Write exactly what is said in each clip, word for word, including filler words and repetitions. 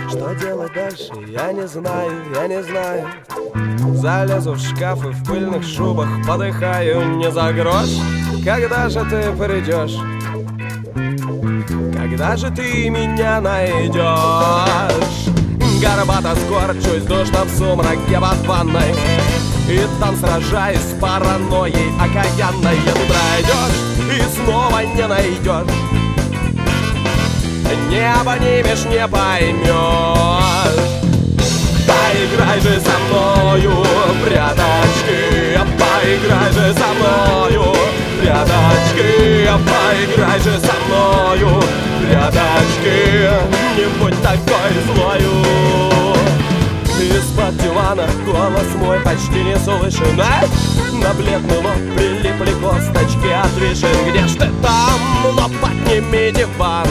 Что делать дальше, я не знаю, я не знаю. Залезу в шкаф и в пыльных шубах подыхаю не за грош. Когда же ты придешь? Когда же ты меня найдешь? Горбато скорчусь, душно в сумраке под ванной, и там сражаюсь с паранойей окаянной. Ты пройдешь и снова не найдешь, не обнимешь, не поймешь. Поиграй же со мною в пряточки, поиграй же со мною в пряточки, поиграй же со мною в пряточки, не будь такой злою. Из-под дивана голос мой почти не слышен, а? На бледный лоб прилипли косточки от вишен. Где ж ты там? Но подними диван,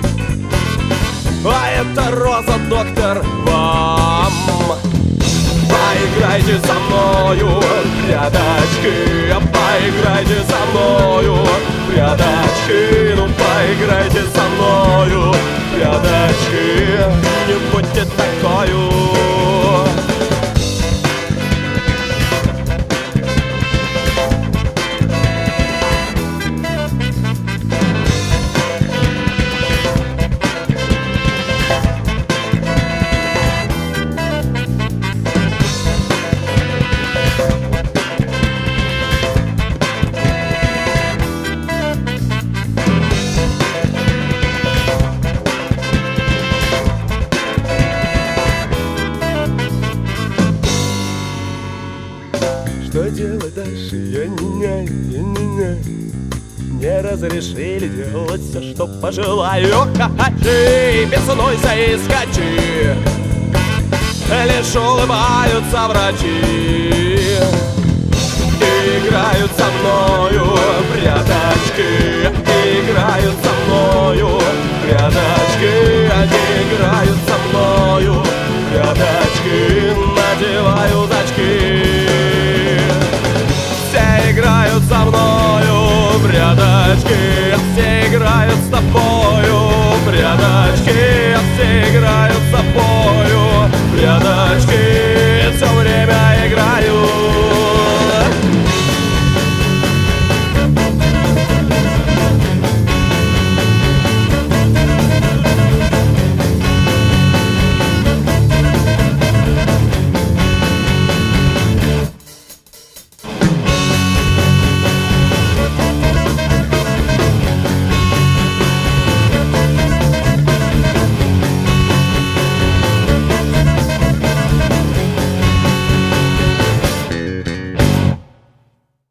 а это роза, доктор, вам. Поиграйте со мною в пряточки, поиграйте со мною в пряточки, ну поиграйте со мною в пряточки, не будьте такою. Что делать дальше, я не знаю, я не знаю. Мне разрешили делать все, что пожелаю. Хахачи, бесунуйся и скачи, лишь улыбаются врачи. Играют со мною в пряточки, играют со мною в пряточки, они